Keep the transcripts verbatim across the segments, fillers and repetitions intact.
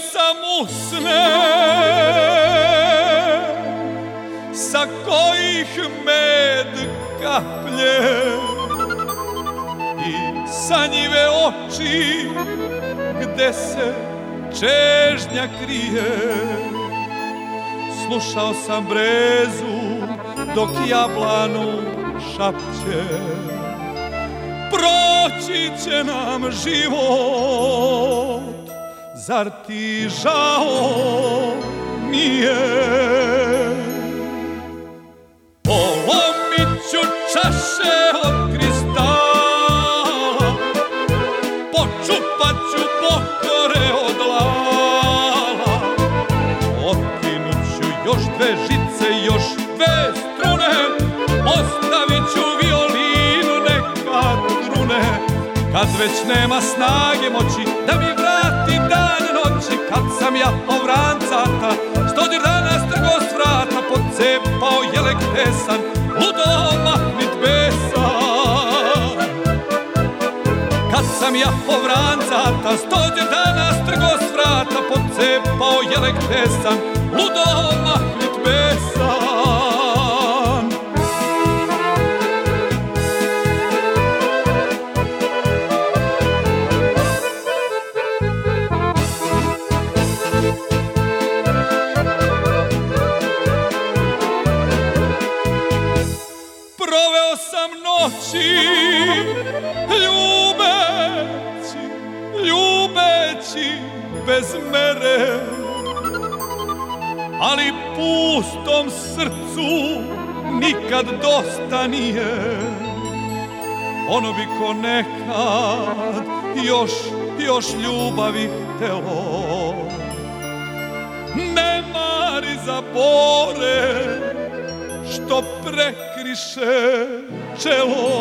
sam usne sa kojih med kaplje i sanjive oči gde se čežnja krije. Slušao sam brezu dok jablanu šapće, proći će nam život, zar ti žao nije? Polomit ću čaše od kristala, počupat ću pokore od lala, otkinut ću još dve žice, još dve strune, ostavit ću violinu neka trune. Kad već nema snage moći da mi vrati dan noći, kad sam ja ovrancata stođer dana strgo s vrata, pocepao jelek tesan, ludo mahnit besan. Kad sam ja ovrancata stođer dana strgo s vrata, pocepao jelek tesan, ludo mahnit besan. Proveo sam noći ljubeći, ljubeći bez mere, ali pustom srcu nikad dosta nije. Ono bi ko nekad još, još ljubavi htelo, ne mari za bore što prekriše čelo.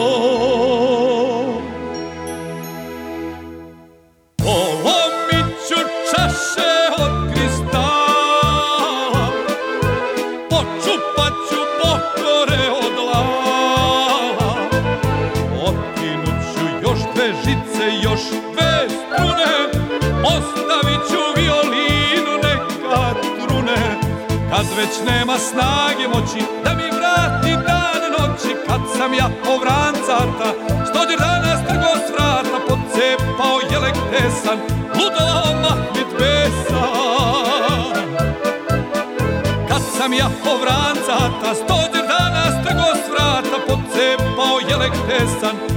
Polomit ću čaše od kristala, počupat ću pokore od lala, otkinut ću još dve žice, još dve strune, ostavit ću violinu neka trune. Kad već nema snage moći da mi vrati dan noći, kad sam ja ovrancata stođer dana strgo s vrata, pocepao jelek tesan, ludo mahnit besan. Kad sam ja ovrancata stođer dana strgo s vrata, pocepao jelek tesan,